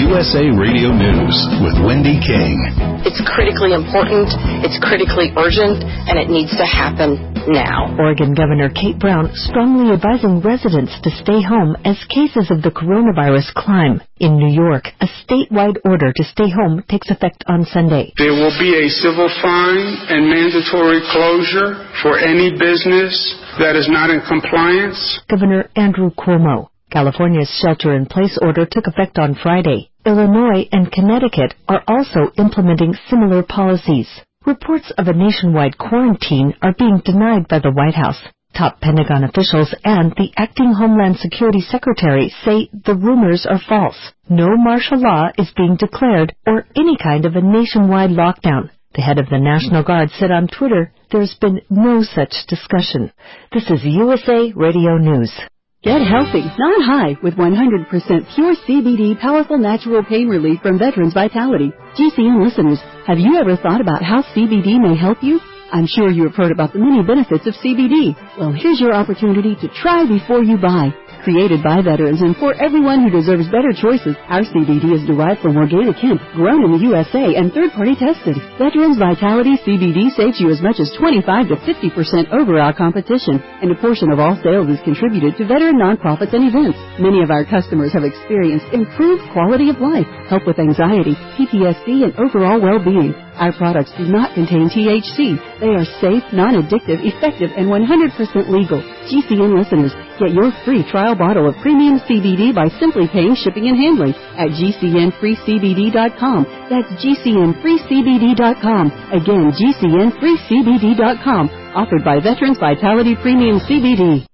USA Radio News with Wendy King. It's critically important, it's critically urgent, and it needs to happen now. Oregon Governor Kate Brown strongly advising residents to stay home as cases of the coronavirus climb. In New York, a statewide order to stay home takes effect on Sunday. There will be a civil fine and mandatory closure for any business that is not in compliance. Governor Andrew Cuomo. California's shelter-in-place order took effect on Friday. Illinois and Connecticut are also implementing similar policies. Reports of a nationwide quarantine are being denied by the White House. Top Pentagon officials and the acting Homeland Security Secretary say the rumors are false. No martial law is being declared or any kind of a nationwide lockdown. The head of the National Guard said on Twitter, "There's been no such discussion." This is USA Radio News. Get healthy, not high, with 100% pure CBD powerful natural pain relief from Veterans Vitality. GCN listeners, have you ever thought about how CBD may help you? I'm sure you have heard about the many benefits of CBD. Well, here's your opportunity to try before you buy. Created by veterans and for everyone who deserves better choices, our CBD is derived from organic hemp, grown in the USA and third-party tested. Veterans Vitality CBD saves you as much as 25 to 50% over our competition, and a portion of all sales is contributed to veteran nonprofits and events. Many of our customers have experienced improved quality of life, help with anxiety, PTSD, and overall well-being. Our products do not contain THC. They are safe, non-addictive, effective, and 100% legal. GCN listeners, get your free trial bottle of premium CBD by simply paying shipping and handling at GCNFreeCBD.com. That's GCNFreeCBD.com. Again, GCNFreeCBD.com. Offered by Veterans Vitality Premium CBD.